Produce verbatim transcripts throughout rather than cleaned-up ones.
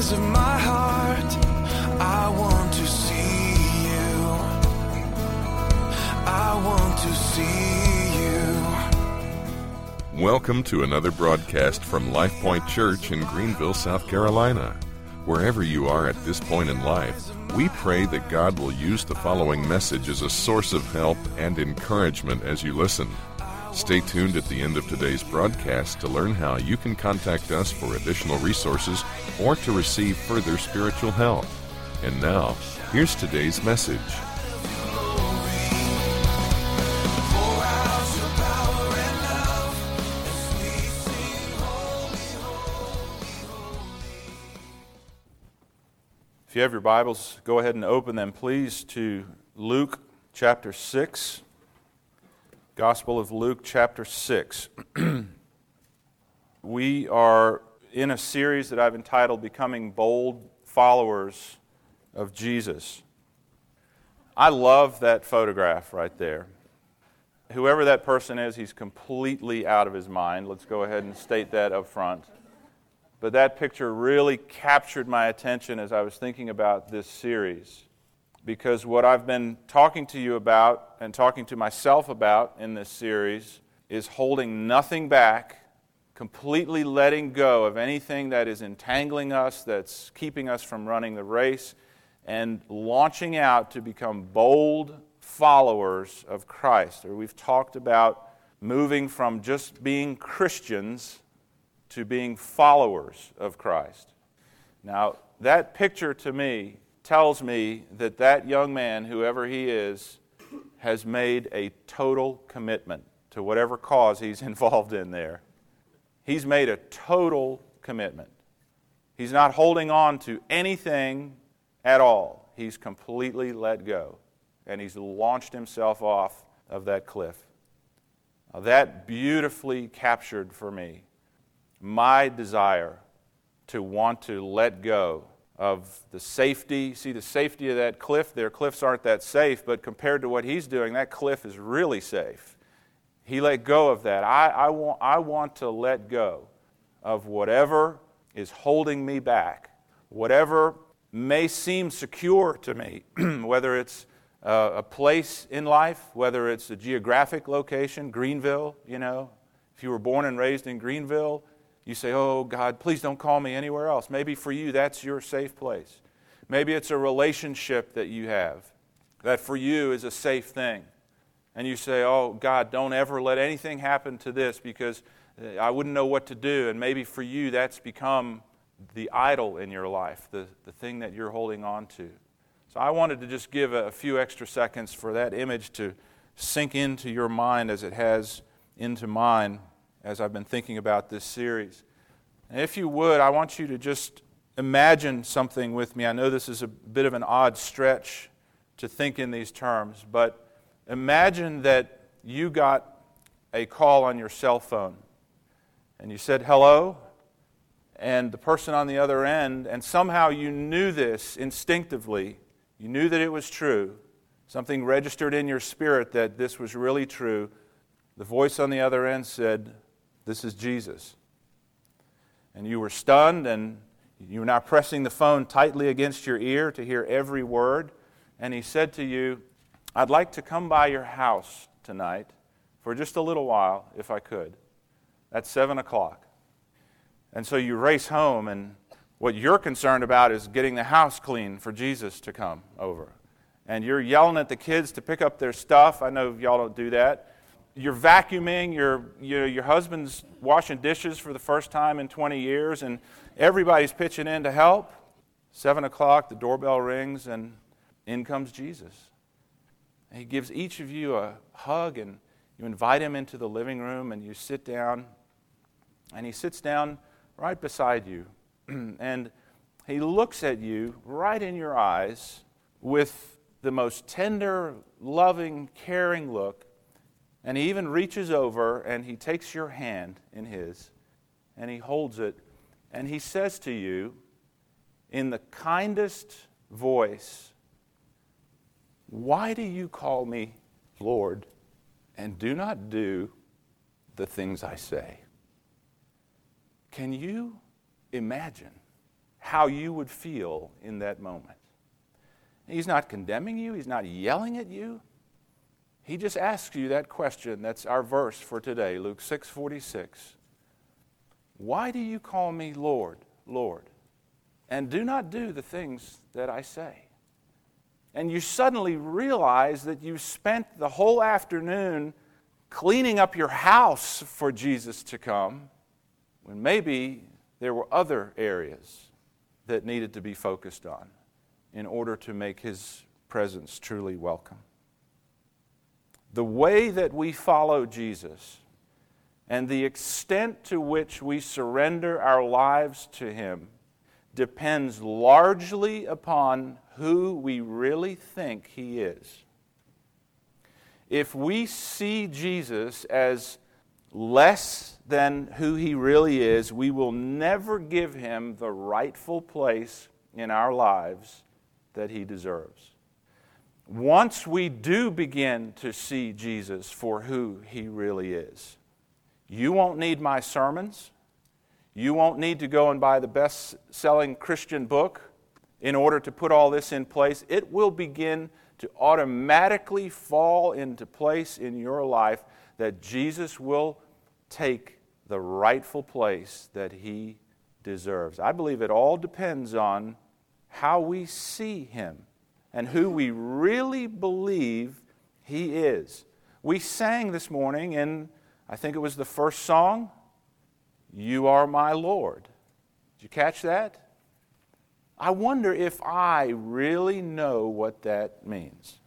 eyes of my heart, I want to see you. I want to see you. Welcome to another broadcast from Life Point Church in Greenville, South Carolina. Wherever you are at this point in life, we pray that God will use the following message as a source of help and encouragement as you listen. Stay tuned at the end of today's broadcast to learn how you can contact us for additional resources or to receive further spiritual help. And now, here's today's message. If you have your Bibles, go ahead and open them, please, to Luke chapter six. Gospel of Luke chapter six. We are in a series that I've entitled Becoming Bold Followers of Jesus. I love that photograph right there. Whoever that person is, he's completely out of his mind. Let's go ahead and state that up front. But that picture really captured my attention as I was thinking about this series. Because what I've been talking to you about and talking to myself about in this series is holding nothing back, completely letting go of anything that is entangling us, that's keeping us from running the race, and launching out to become bold followers of Christ. Or we've talked about moving from just being Christians to being followers of Christ. Now, that picture to me tells me that that young man, whoever he is, has made a total commitment to whatever cause he's involved in there. He's made a total commitment. He's not holding on to anything at all. He's completely let go, and he's launched himself off of that cliff. Now, that beautifully captured for me my desire to want to let go of the safety. See, the safety of that cliff there, cliffs aren't that safe, but compared to what he's doing, that cliff is really safe. He let go of that. I, I, want, I want to let go of whatever is holding me back, whatever may seem secure to me, whether it's uh, a place in life, whether it's a geographic location, Greenville, you know. If you were born and raised in Greenville, you say, oh, God, please don't call me anywhere else. Maybe for you, that's your safe place. Maybe it's a relationship that you have that for you is a safe thing. And you say, oh, God, don't ever let anything happen to this because I wouldn't know what to do. And maybe for you, that's become the idol in your life, the, the thing that you're holding on to. So I wanted to just give a, a few extra seconds for that image to sink into your mind as it has into mine as I've been thinking about this series. And if you would, I want you to just imagine something with me. I know this is a bit of an odd stretch to think in these terms, but imagine that you got a call on your cell phone, and you said hello, and the person on the other end, and somehow you knew this instinctively, you knew that it was true, something registered in your spirit that this was really true. The voice on the other end said, "This is Jesus." And you were stunned, and you were now pressing the phone tightly against your ear to hear every word. And he said to you, "I'd like to come by your house tonight for just a little while, if I could, at seven o'clock. And so you race home, and what you're concerned about is getting the house clean for Jesus to come over. And you're yelling at the kids to pick up their stuff. I know y'all don't do that. You're vacuuming, your your your husband's washing dishes for the first time in twenty years, and everybody's pitching in to help. Seven o'clock, the doorbell rings, and in comes Jesus. And he gives each of you a hug, and you invite him into the living room, and you sit down, and he sits down right beside you, and he looks at you right in your eyes with the most tender, loving, caring look. And he even reaches over and he takes your hand in his and he holds it and he says to you in the kindest voice, "Why do you call me Lord and do not do the things I say?" Can you imagine how you would feel in that moment. He's not condemning you. He's not yelling at you. He just asks you that question. That's our verse for today, Luke six forty-six. Why do you call me Lord, Lord, and do not do the things that I say? And you suddenly realize that you spent the whole afternoon cleaning up your house for Jesus to come, when maybe there were other areas that needed to be focused on in order to make His presence truly welcome. The way that we follow Jesus and the extent to which we surrender our lives to Him depends largely upon who we really think He is. If we see Jesus as less than who He really is, we will never give Him the rightful place in our lives that He deserves. Once we do begin to see Jesus for who He really is, you won't need my sermons. You won't need to go and buy the best-selling Christian book in order to put all this in place. It will begin to automatically fall into place in your life that Jesus will take the rightful place that He deserves. I believe it all depends on how we see Him and who we really believe He is. We sang this morning in, I think it was the first song, You Are My Lord. Did you catch that? I wonder if I really know what that means.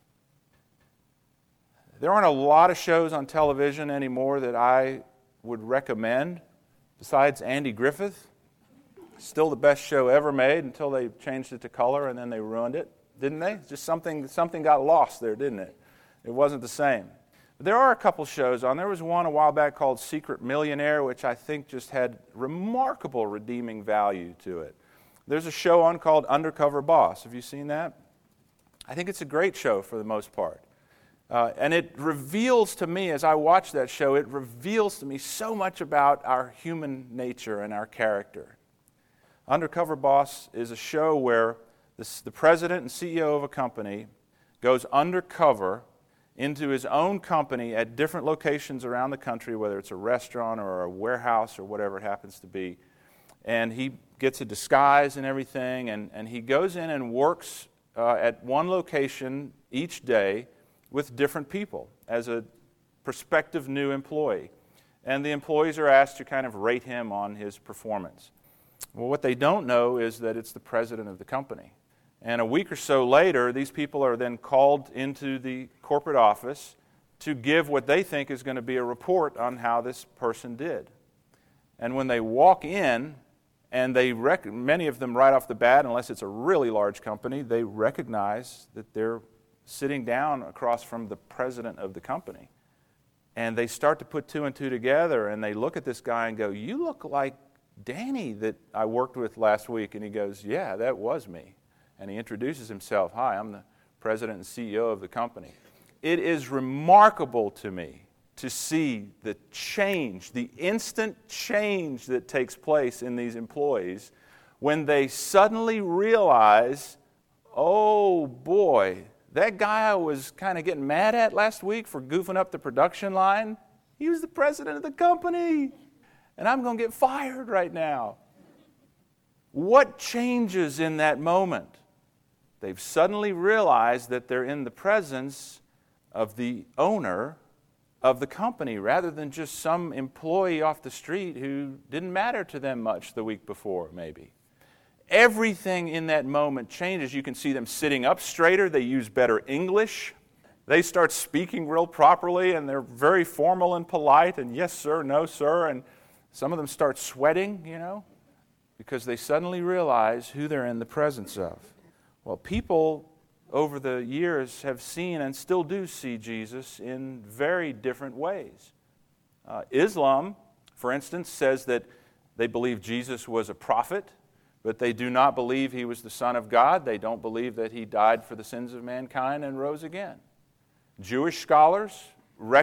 There aren't a lot of shows on television anymore that I would recommend besides Andy Griffith. Still the best show ever made until they changed it to color and then they ruined it, didn't they? Just something something got lost there, didn't it? It wasn't the same. But there are a couple shows on. There was one a while back called Secret Millionaire, which I think just had remarkable redeeming value to it. There's a show on called Undercover Boss. Have you seen that? I think it's a great show for the most part. Uh, and it reveals to me, as I watch that show, it reveals to me so much about our human nature and our character. Undercover Boss is a show where this, the president and C E O of a company goes undercover into his own company at different locations around the country, whether it's a restaurant or a warehouse or whatever it happens to be. And he gets a disguise and everything, and, and he goes in and works uh, at one location each day with different people as a prospective new employee. And the employees are asked to kind of rate him on his performance. Well, what they don't know is that it's the president of the company. And a week or so later, these people are then called into the corporate office to give what they think is going to be a report on how this person did. And when they walk in, and they rec- many of them right off the bat, unless it's a really large company, they recognize that they're sitting down across from the president of the company. And they start to put two and two together, and they look at this guy and go, "You look like Danny that I worked with last week." And he goes, "Yeah, that was me." And he introduces himself. "Hi, I'm the president and C E O of the company." It is remarkable to me to see the change, the instant change that takes place in these employees when they suddenly realize, oh boy, that guy I was kind of getting mad at last week for goofing up the production line, he was the president of the company, and I'm going to get fired right now. What changes in that moment? They've suddenly realized that they're in the presence of the owner of the company rather than just some employee off the street who didn't matter to them much the week before, maybe. Everything in that moment changes. You can see them sitting up straighter. They use better English. They start speaking real properly, and they're very formal and polite, and yes, sir, no, sir, and some of them start sweating, you know, because they suddenly realize who they're in the presence of. Well, people over the years have seen and still do see Jesus in very different ways. Uh, Islam, for instance, says that they believe Jesus was a prophet, but they do not believe he was the Son of God. They don't believe that he died for the sins of mankind and rose again. Jewish scholars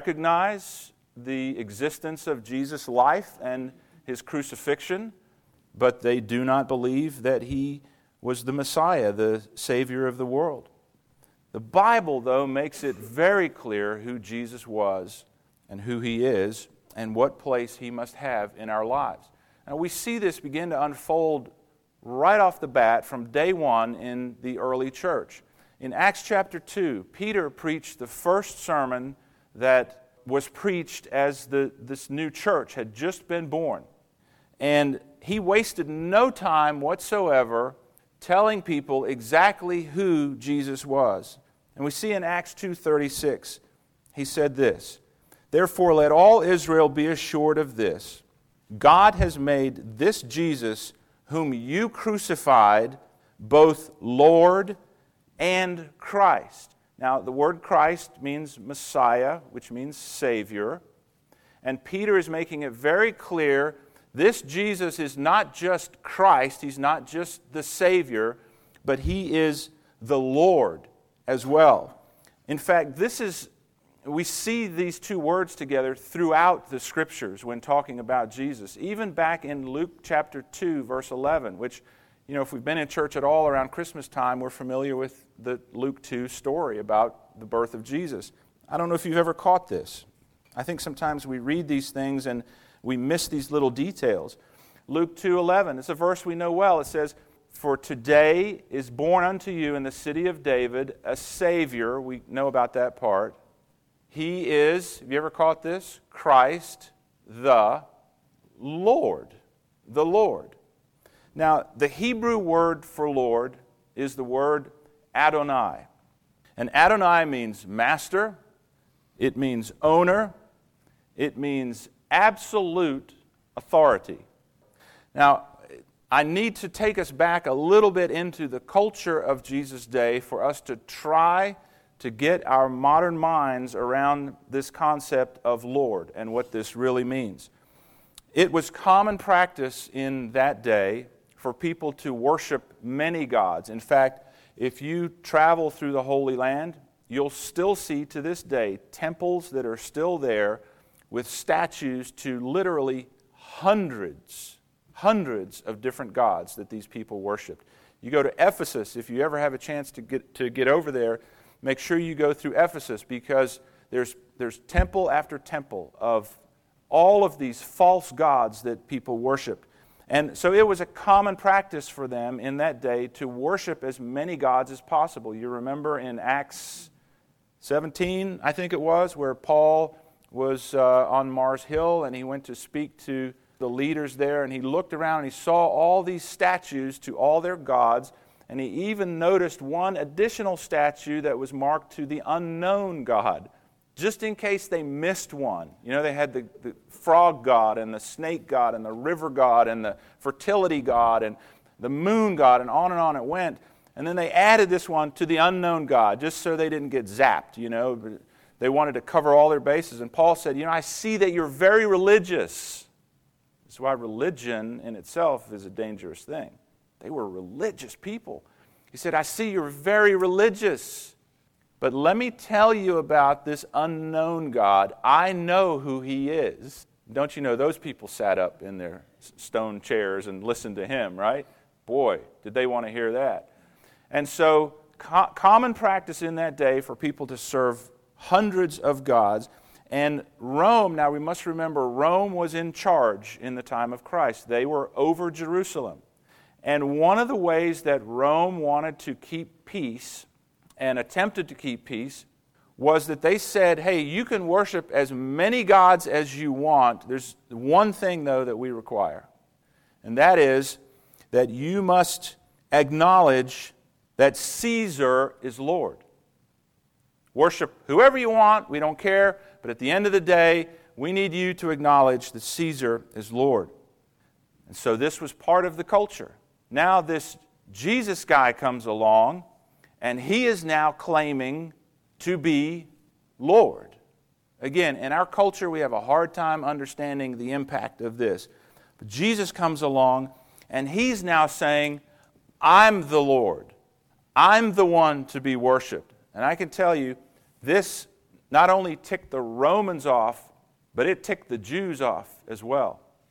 recognize the existence of Jesus' life and his crucifixion, but they do not believe that he was the Messiah, the Savior of the world. The Bible, though, makes it very clear who Jesus was and who he is and what place he must have in our lives. Now, we see this begin to unfold right off the bat from day one in the early church. In Acts chapter two, Peter preached the first sermon that was preached as the, this new church had just been born. And he wasted no time whatsoever telling people exactly who Jesus was. And we see in Acts two thirty-six, he said this, "Therefore let all Israel be assured of this, God has made this Jesus, whom you crucified, both Lord and Christ." Now, the word Christ means Messiah, which means Savior. And Peter is making it very clear, this Jesus is not just Christ, he's not just the Savior, but he is the Lord as well. In fact, this is, we see these two words together throughout the Scriptures when talking about Jesus. Even back in Luke chapter two, verse eleven, which, you know, if we've been in church at all around Christmas time, we're familiar with the Luke two story about the birth of Jesus. I don't know if you've ever caught this. I think sometimes we read these things and we miss these little details. Luke two eleven, it's a verse we know well. It says, "For today is born unto you in the city of David a Savior." We know about that part. He is, have you ever caught this? Christ the Lord. The Lord. Now, the Hebrew word for Lord is the word Adonai. And Adonai means master, it means owner, it means absolute authority. Now, I need to take us back a little bit into the culture of Jesus' day for us to try to get our modern minds around this concept of Lord and what this really means. It was common practice in that day for people to worship many gods. In fact, if you travel through the Holy Land, you'll still see to this day temples that are still there with statues to literally hundreds, hundreds of different gods that these people worshiped. You go to Ephesus, if you ever have a chance to get to get over there, make sure you go through Ephesus, because there's there's temple after temple of all of these false gods that people worship. And so it was a common practice for them in that day to worship as many gods as possible. You remember in Acts seventeen, I think it was, where Paul was uh, on Mars Hill and he went to speak to the leaders there, and he looked around and he saw all these statues to all their gods, and he even noticed one additional statue that was marked to the unknown God, just in case they missed one. You know, they had the, the frog god and the snake god and the river god and the fertility god and the moon god, and on and on it went. And then they added this one to the unknown God, just so they didn't get zapped, you know. They wanted to cover all their bases. And Paul said, you know, I see that you're very religious. That's why religion in itself is a dangerous thing. They were religious people. He said, I see you're very religious. But let me tell you about this unknown God. I know who he is. Don't you know, those people sat up in their stone chairs and listened to him, right? Boy, did they want to hear that. And so, co- common practice in that day for people to serve hundreds of gods. And Rome, now we must remember, Rome was in charge in the time of Christ. They were over Jerusalem. And one of the ways that Rome wanted to keep peace and attempted to keep peace was that they said, hey, you can worship as many gods as you want. There's one thing, though, that we require. And that is that you must acknowledge that Caesar is Lord. Worship whoever you want, we don't care, but at the end of the day, we need you to acknowledge that Caesar is Lord. And so this was part of the culture. Now this Jesus guy comes along, and he is now claiming to be Lord. Again, in our culture, we have a hard time understanding the impact of this. But Jesus comes along, and he's now saying, I'm the Lord. I'm the one to be worshiped. And I can tell you, this not only ticked the Romans off, but it ticked the Jews off as well.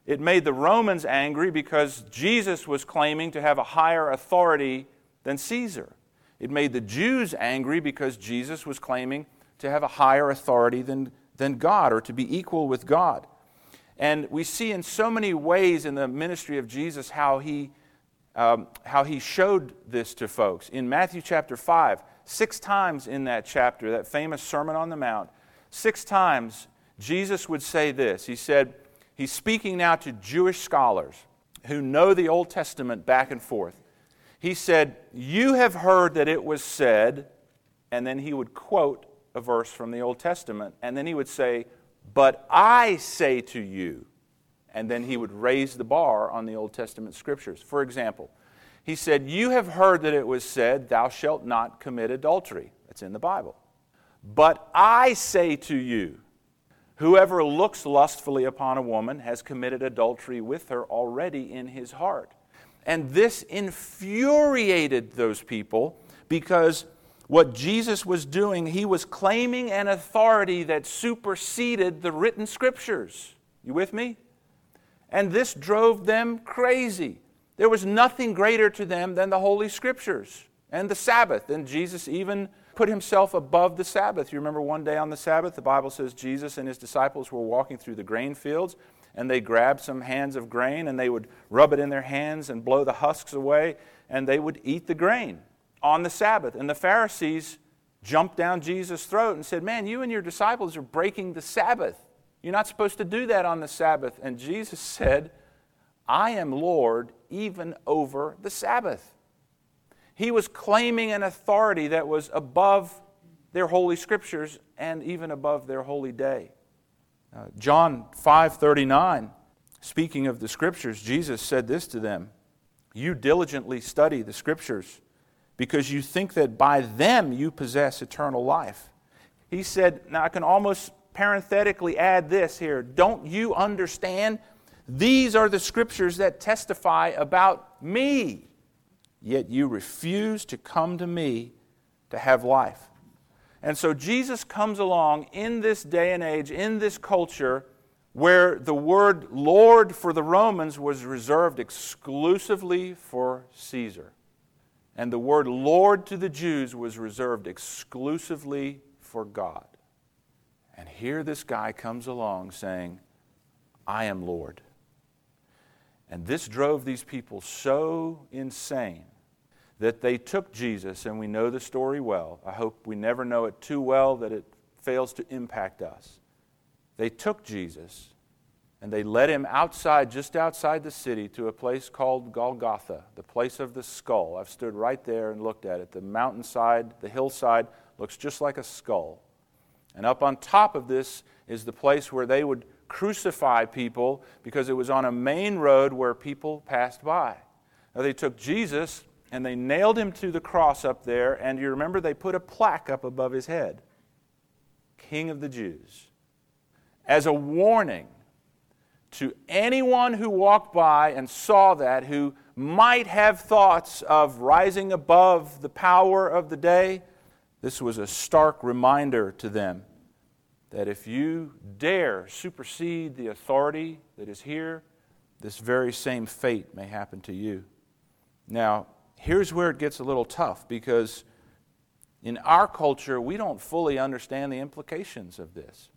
It made the Romans angry because Jesus was claiming to have a higher authority than Caesar. It made the Jews angry because Jesus was claiming to have a higher authority than, than God, or to be equal with God. And we see in so many ways in the ministry of Jesus how he, um, how he showed this to folks. In Matthew chapter five, six times in that chapter, that famous Sermon on the Mount, six times Jesus would say this. He said, he's speaking now to Jewish scholars who know the Old Testament back and forth. He said, "You have heard that it was said," and then he would quote a verse from the Old Testament, and then he would say, "But I say to you," and then he would raise the bar on the Old Testament scriptures. For example, he said, "You have heard that it was said, 'Thou shalt not commit adultery.'" That's in the Bible. "But I say to you, whoever looks lustfully upon a woman has committed adultery with her already in his heart." And this infuriated those people because what Jesus was doing, he was claiming an authority that superseded the written scriptures. You with me? And this drove them crazy. There was nothing greater to them than the Holy Scriptures and the Sabbath. And Jesus even put himself above the Sabbath. You remember one day on the Sabbath, the Bible says Jesus and his disciples were walking through the grain fields, and they grabbed some hands of grain, and they would rub it in their hands and blow the husks away, and they would eat the grain on the Sabbath. And the Pharisees jumped down Jesus' throat and said, "Man, you and your disciples are breaking the Sabbath. You're not supposed to do that on the Sabbath." And Jesus said, "I am Lord even over the Sabbath." He was claiming an authority that was above their holy scriptures and even above their holy day. Uh, John five thirty-nine, speaking of the scriptures, Jesus said this to them, "You diligently study the scriptures because you think that by them you possess eternal life." He said, now I can almost parenthetically add this here, "Don't you understand? These are the scriptures that testify about me, yet you refuse to come to me to have life." And so Jesus comes along in this day and age, in this culture, where the word Lord for the Romans was reserved exclusively for Caesar. And the word Lord to the Jews was reserved exclusively for God. And here this guy comes along saying, "I am Lord." And this drove these people so insane that they took Jesus, and we know the story well. I hope we never know it too well that it fails to impact us. They took Jesus, and they led him outside, just outside the city, to a place called Golgotha, the place of the skull. I've stood right there and looked at it. The mountainside, the hillside, looks just like a skull. And up on top of this is the place where they would crucify people, because it was on a main road where people passed by. Now they took Jesus and they nailed him to the cross up there, and you remember they put a plaque up above his head, King of the Jews, as a warning to anyone who walked by and saw that, who might have thoughts of rising above the power of the day. This was a stark reminder to them that if you dare supersede the authority that is here, this very same fate may happen to you. Now, here's where it gets a little tough, because in our culture, we don't fully understand the implications of this.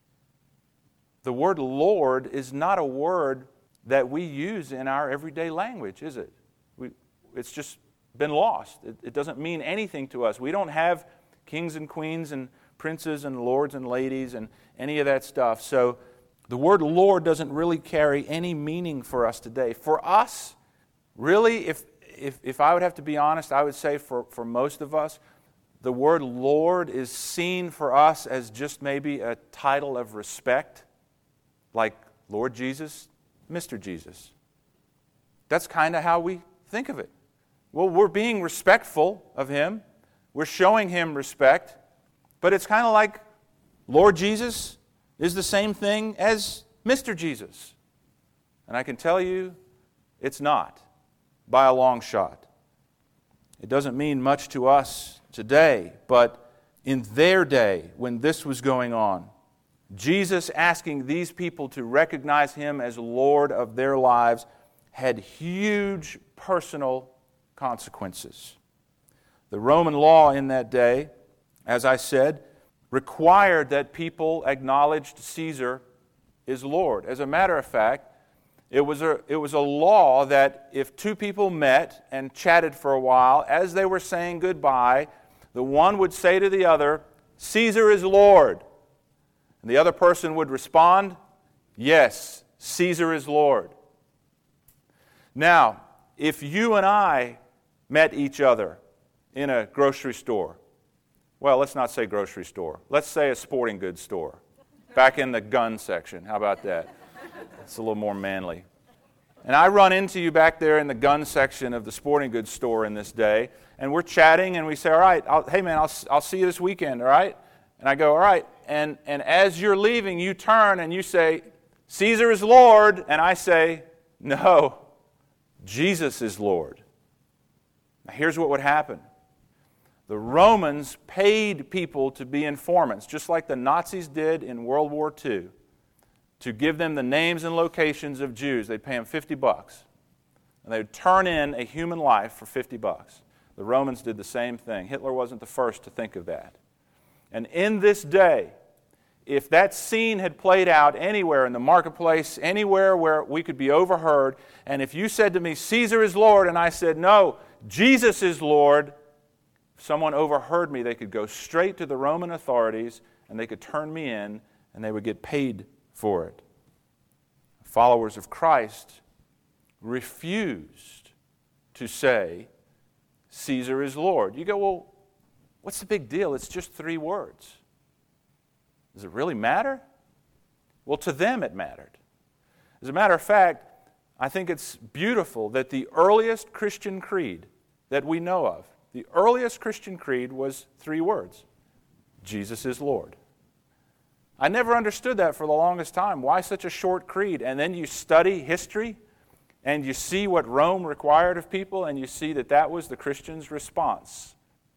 The word Lord is not a word that we use in our everyday language, is it? We, it's just been lost. It, it doesn't mean anything to us. We don't have kings and queens and princes and lords and ladies and any of that stuff. So the word Lord doesn't really carry any meaning for us today. For us, really, if if, if I would have to be honest, I would say for, for most of us, the word Lord is seen for us as just maybe a title of respect, like Lord Jesus, Mister Jesus. That's kind of how we think of it. Well, we're being respectful of him. We're showing him respect. But it's kind of like Lord Jesus is the same thing as Mister Jesus. And I can tell you, it's not, by a long shot. It doesn't mean much to us today, but in their day, when this was going on, Jesus asking these people to recognize Him as Lord of their lives had huge personal consequences. The Roman law in that day, as I said, required that people acknowledged Caesar is Lord. As a matter of fact, it was a, it was a law that if two people met and chatted for a while, as they were saying goodbye, the one would say to the other, "Caesar is Lord." And the other person would respond, "Yes, Caesar is Lord." Now, if you and I met each other in a grocery store, well, let's not say grocery store. Let's say a sporting goods store. Back in the gun section. How about that? It's a little more manly. And I run into you back there in the gun section of the sporting goods store in this day, and we're chatting, and we say, all right, I'll, hey man, I'll, I'll see you this weekend, all right? And I go, all right. And, and as you're leaving, you turn and you say, "Caesar is Lord." And I say, "No, Jesus is Lord." Now here's what would happen. The Romans paid people to be informants, just like the Nazis did in World War Two, to give them the names and locations of Jews. They'd pay them fifty bucks. And they would turn in a human life for fifty bucks. The Romans did the same thing. Hitler wasn't the first to think of that. And in this day, if that scene had played out anywhere in the marketplace, anywhere where we could be overheard, and if you said to me, "Caesar is Lord," and I said, "No, Jesus is Lord," if someone overheard me, they could go straight to the Roman authorities and they could turn me in and they would get paid for it. Followers of Christ refused to say, "Caesar is Lord." You go, well, what's the big deal? It's just three words. Does it really matter? Well, to them it mattered. As a matter of fact, I think it's beautiful that the earliest Christian creed that we know of, the earliest Christian creed was three words: Jesus is Lord. I never understood that for the longest time. Why such a short creed? And then you study history, and you see what Rome required of people, and you see that that was the Christians' response.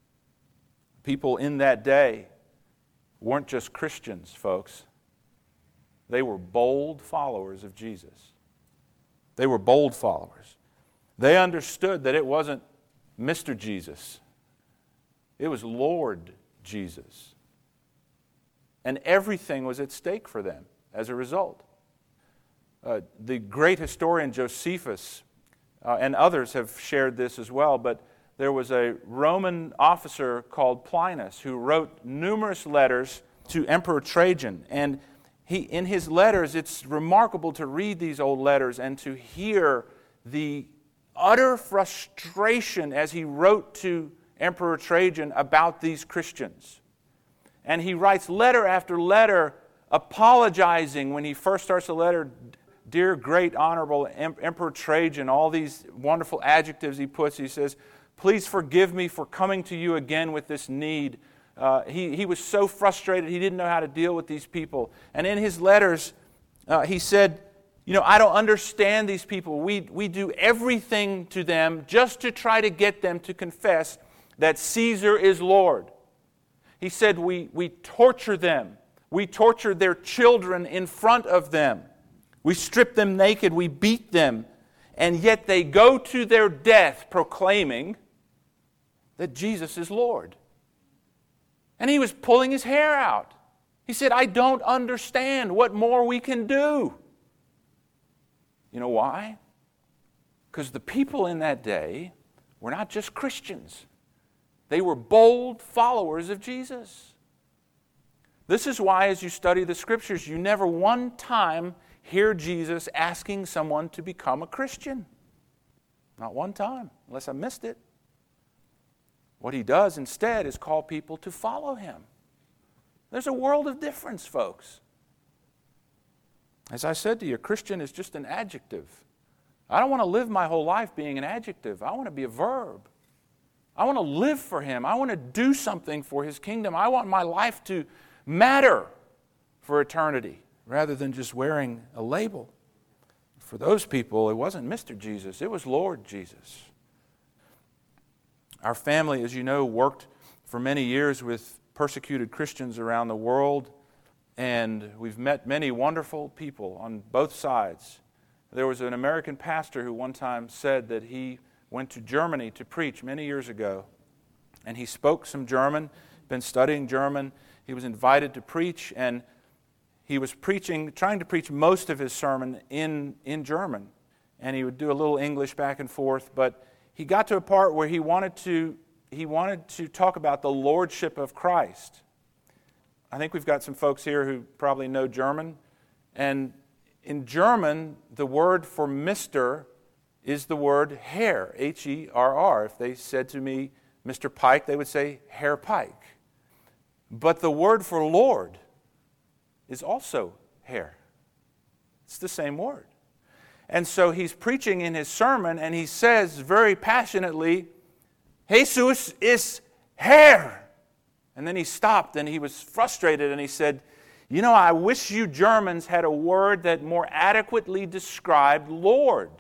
People in that day weren't just Christians, folks. They were bold followers of Jesus. They were bold followers. They understood that it wasn't Mister Jesus. It was Lord Jesus. And everything was at stake for them as a result. Uh, the great historian Josephus uh, and others have shared this as well, but there was a Roman officer called Plinus who wrote numerous letters to Emperor Trajan. And he, in his letters, it's remarkable to read these old letters and to hear the utter frustration as he wrote to Emperor Trajan about these Christians. And he writes letter after letter apologizing when he first starts the letter, "Dear great honorable Emperor Trajan," all these wonderful adjectives he puts. He says, "Please forgive me for coming to you again with this need." Uh, he, he was so frustrated, he didn't know how to deal with these people. And in his letters, uh, he said, you know, "I don't understand these people. We, we do everything to them just to try to get them to confess that Caesar is Lord." He said, we, we torture them. We torture their children in front of them. We strip them naked. We beat them. And yet they go to their death proclaiming that Jesus is Lord. And he was pulling his hair out. He said, "I don't understand what more we can do." You know why? Because the people in that day were not just Christians. They were bold followers of Jesus. This is why, as you study the Scriptures, you never one time hear Jesus asking someone to become a Christian. Not one time, unless I missed it. What he does instead is call people to follow him. There's a world of difference, folks. As I said to you, Christian is just an adjective. I don't want to live my whole life being an adjective. I want to be a verb. I want to live for him. I want to do something for his kingdom. I want my life to matter for eternity rather than just wearing a label. For those people, it wasn't Mister Jesus. It was Lord Jesus. Our family, as you know, worked for many years with persecuted Christians around the world. And we've met many wonderful people on both sides. There was an American pastor who one time said that he went to Germany to preach many years ago. And he spoke some German, been studying German. He was invited to preach, and he was preaching, trying to preach most of his sermon in, in German. And he would do a little English back and forth, but he got to a part where he wanted to, he wanted to talk about the lordship of Christ. I think we've got some folks here who probably know German. And in German, the word for Mister is the word Herr, H E R R. If they said to me, Mister Pike, they would say Herr Pike. But the word for Lord is also Herr. It's the same word. And so he's preaching in his sermon, and he says very passionately, Jesus is Herr. And then he stopped, and he was frustrated, and he said, you know, I wish you Germans had a word that more adequately described Lord.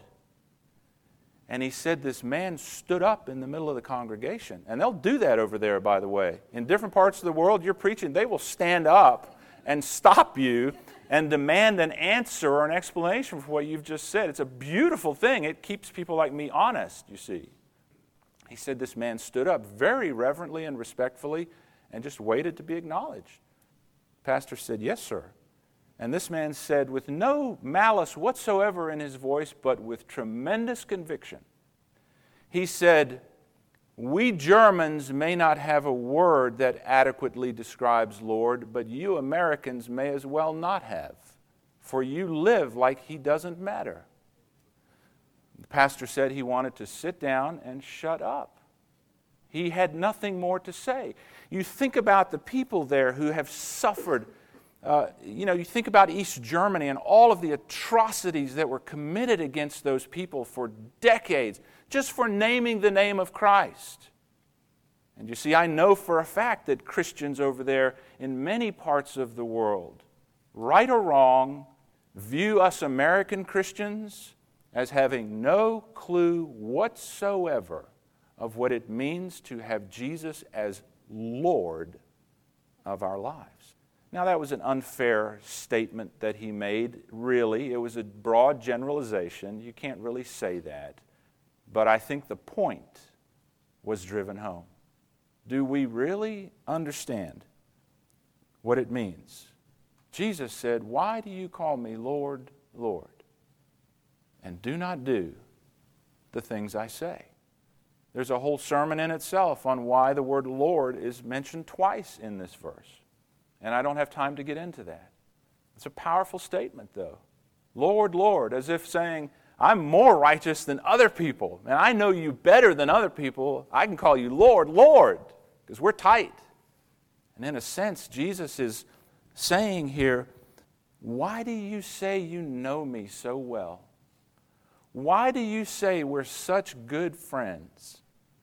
And he said this man stood up in the middle of the congregation. And they'll do that over there, by the way. In different parts of the world, you're preaching, they will stand up and stop you and demand an answer or an explanation for what you've just said. It's a beautiful thing. It keeps people like me honest, you see. He said this man stood up very reverently and respectfully and just waited to be acknowledged. The pastor said, yes, sir. And this man said, with no malice whatsoever in his voice, but with tremendous conviction, he said, we Germans may not have a word that adequately describes Lord, but you Americans may as well not have, for you live like he doesn't matter. The pastor said he wanted to sit down and shut up. He had nothing more to say. You think about the people there who have suffered. Uh, you know, you think about East Germany and all of the atrocities that were committed against those people for decades, just for naming the name of Christ. And you see, I know for a fact that Christians over there in many parts of the world, right or wrong, view us American Christians as having no clue whatsoever of what it means to have Jesus as Lord of our lives. Now, that was an unfair statement that he made, really. It was a broad generalization. You can't really say that. But I think the point was driven home. Do we really understand what it means? Jesus said, why do you call me Lord, Lord, and do not do the things I say? There's a whole sermon in itself on why the word Lord is mentioned twice in this verse. And I don't have time to get into that. It's a powerful statement, though. Lord, Lord, as if saying, I'm more righteous than other people, and I know you better than other people. I can call you Lord, Lord, because we're tight. And in a sense, Jesus is saying here, why do you say you know me so well? Why do you say we're such good friends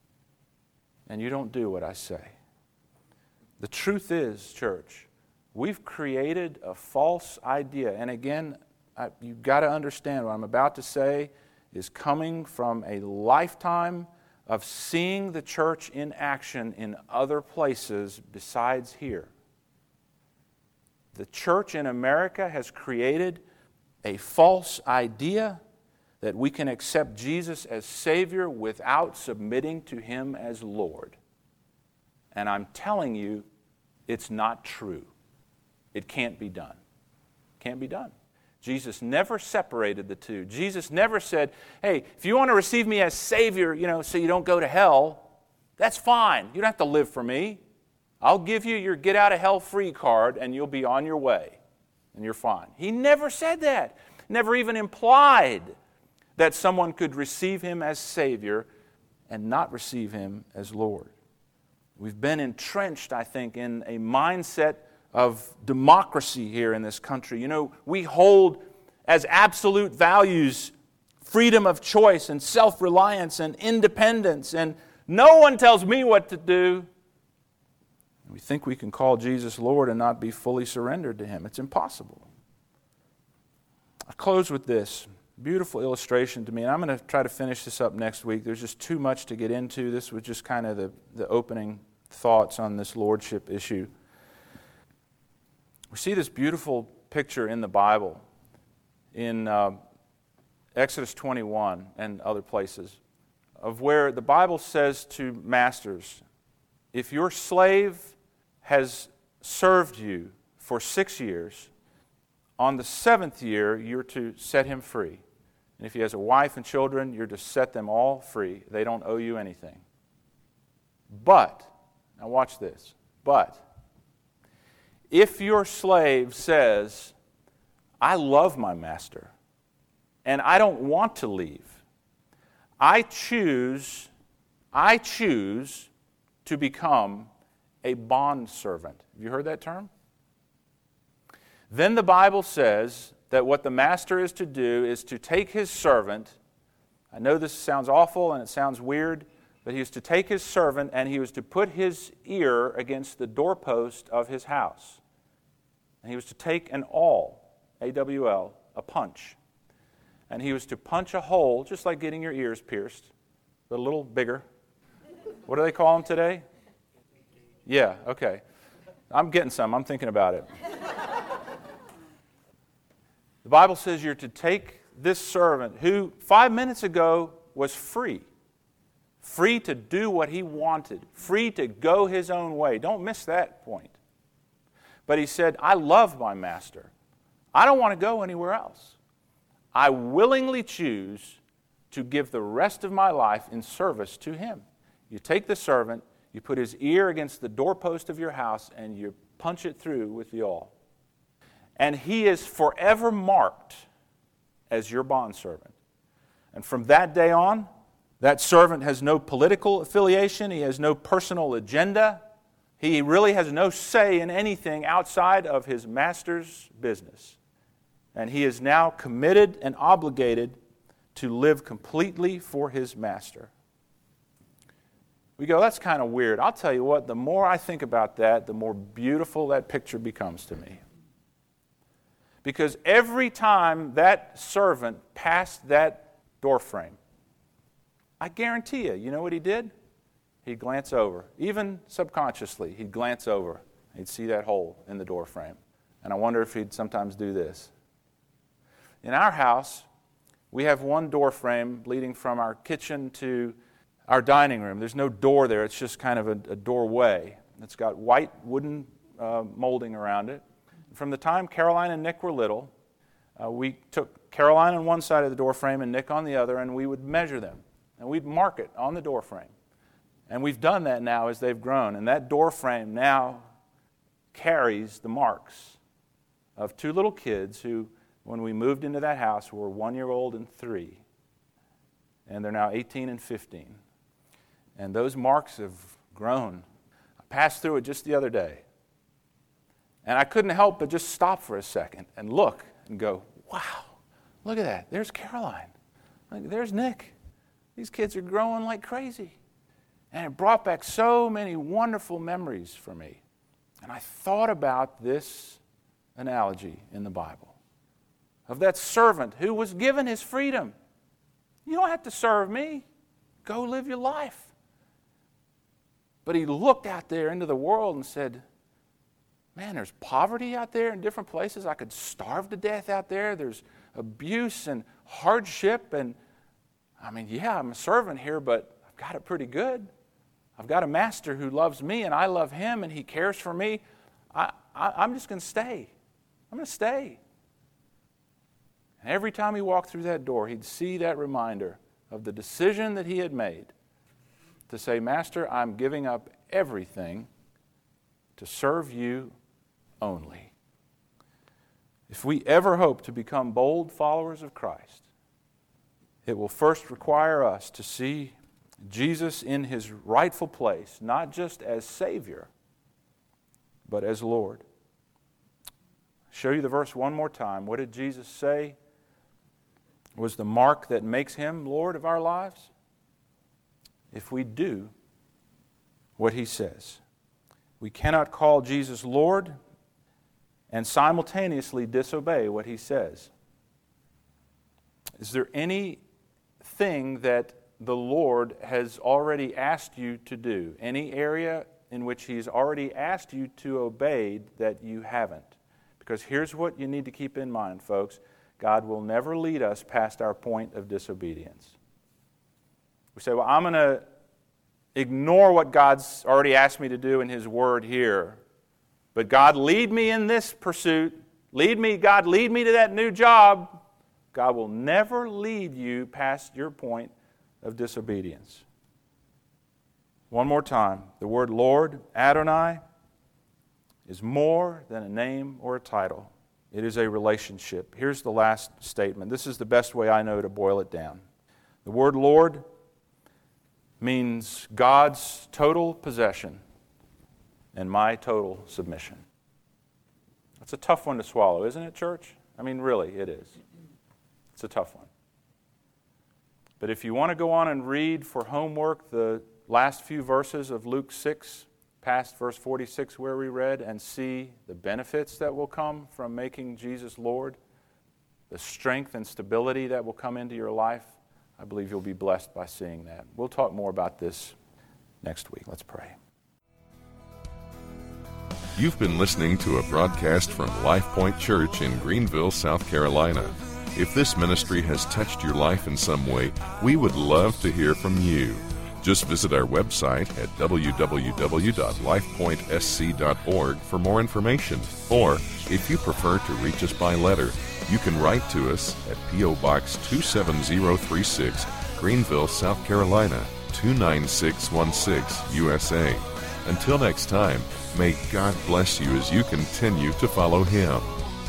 and you don't do what I say? The truth is, church, we've created a false idea. And again, I, you've got to understand what I'm about to say is coming from a lifetime of seeing the church in action in other places besides here. The church in America has created a false idea that we can accept Jesus as Savior without submitting to Him as Lord. And I'm telling you, it's not true. It can't be done. Can't be done. Jesus never separated the two. Jesus never said, hey, if you want to receive me as Savior, you know, so you don't go to hell, that's fine. You don't have to live for me. I'll give you your get out of hell free card and you'll be on your way and you're fine. He never said that. Never even implied that someone could receive Him as Savior and not receive Him as Lord. We've been entrenched, I think, in a mindset of democracy here in this country. You know, we hold as absolute values freedom of choice and self-reliance and independence, and no one tells me what to do. We think we can call Jesus Lord and not be fully surrendered to Him. It's impossible. I close with this beautiful illustration to me, and I'm going to try to finish this up next week. There's just too much to get into. This was just kind of the, the opening thoughts on this lordship issue. We see this beautiful picture in the Bible, in uh, Exodus twenty-one and other places, of where the Bible says to masters, if your slave has served you for six years, on the seventh year you're to set him free. And if he has a wife and children, you're to set them all free. They don't owe you anything. But, now watch this, but, if your slave says, I love my master, and I don't want to leave, I choose, I choose to become a bondservant. Have you heard that term? Then the Bible says that what the master is to do is to take his servant. I know this sounds awful and it sounds weird, but he was to take his servant and he was to put his ear against the doorpost of his house. And he was to take an awl, A W L, a punch. And he was to punch a hole, just like getting your ears pierced, but a little bigger. What do they call them today? Yeah, okay. I'm getting some. I'm thinking about it. The Bible says you're to take this servant who five minutes ago was free. Free to do what he wanted. Free to go his own way. Don't miss that point. But he said, I love my master. I don't want to go anywhere else. I willingly choose to give the rest of my life in service to him. You take the servant, you put his ear against the doorpost of your house, and you punch it through with the awl. And he is forever marked as your bondservant. And from that day on, that servant has no political affiliation. He has no personal agenda. He really has no say in anything outside of his master's business. And he is now committed and obligated to live completely for his master. We go, that's kind of weird. I'll tell you what, the more I think about that, the more beautiful that picture becomes to me. Because every time that servant passed that doorframe, I guarantee you, you know what he did? He'd glance over. Even subconsciously, he'd glance over. He'd see that hole in the doorframe. And I wonder if he'd sometimes do this. In our house, we have one doorframe leading from our kitchen to our dining room. There's no door there. It's just kind of a, a doorway. It's got white wooden uh, molding around it. From the time Caroline and Nick were little, uh, we took Caroline on one side of the doorframe and Nick on the other, and we would measure them. And we'd mark it on the doorframe. And we've done that now as they've grown. And that doorframe now carries the marks of two little kids who, when we moved into that house, were one year old and three. And they're now eighteen and fifteen. And those marks have grown. I passed through it just the other day. And I couldn't help but just stop for a second and look and go, wow, look at that. There's Caroline. There's Nick. These kids are growing like crazy. And it brought back so many wonderful memories for me. And I thought about this analogy in the Bible of that servant who was given his freedom. You don't have to serve me. Go live your life. But he looked out there into the world and said, man, there's poverty out there in different places. I could starve to death out there. There's abuse and hardship. And, I mean, yeah, I'm a servant here, but I've got it pretty good. I've got a master who loves me, and I love him, and he cares for me. I, I, I'm just going to stay. I'm going to stay. And every time he walked through that door, he'd see that reminder of the decision that he had made to say, Master, I'm giving up everything to serve you only. If we ever hope to become bold followers of Christ, it will first require us to see Jesus in his rightful place, not just as Savior, but as Lord. I'll show you the verse one more time. What did Jesus say was the mark that makes him Lord of our lives? If we do what he says. We cannot call Jesus Lord and simultaneously disobey what he says. Is there anything that the Lord has already asked you to do? Any area in which he's already asked you to obey that you haven't? Because here's what you need to keep in mind, folks. God will never lead us past our point of disobedience. We say, well, I'm going to ignore what God's already asked me to do in His Word here. But God, lead me in this pursuit. Lead me, God, lead me to that new job. God will never lead you past your point of disobedience. One more time. The word Lord, Adonai, is more than a name or a title. It is a relationship. Here's the last statement. This is the best way I know to boil it down. The word Lord means God's total possession and my total submission. That's a tough one to swallow, isn't it, church? I mean, really, it is. It's a tough one. But if you want to go on and read for homework the last few verses of Luke six, past verse forty-six where we read, and see the benefits that will come from making Jesus Lord, the strength and stability that will come into your life, I believe you'll be blessed by seeing that. We'll talk more about this next week. Let's pray. You've been listening to a broadcast from Life Point Church in Greenville, South Carolina. If this ministry has touched your life in some way, we would love to hear from you. Just visit our website at w w w dot life point s c dot org for more information. Or, if you prefer to reach us by letter, you can write to us at P O Box two seven zero three six, Greenville, South Carolina, two nine six one six, U S A. Until next time, may God bless you as you continue to follow Him.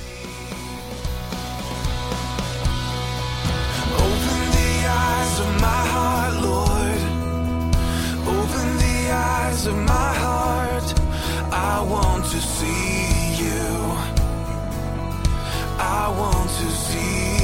Open the eyes of my heart, Lord. Open the eyes of my heart. I want to see you. I want to see you.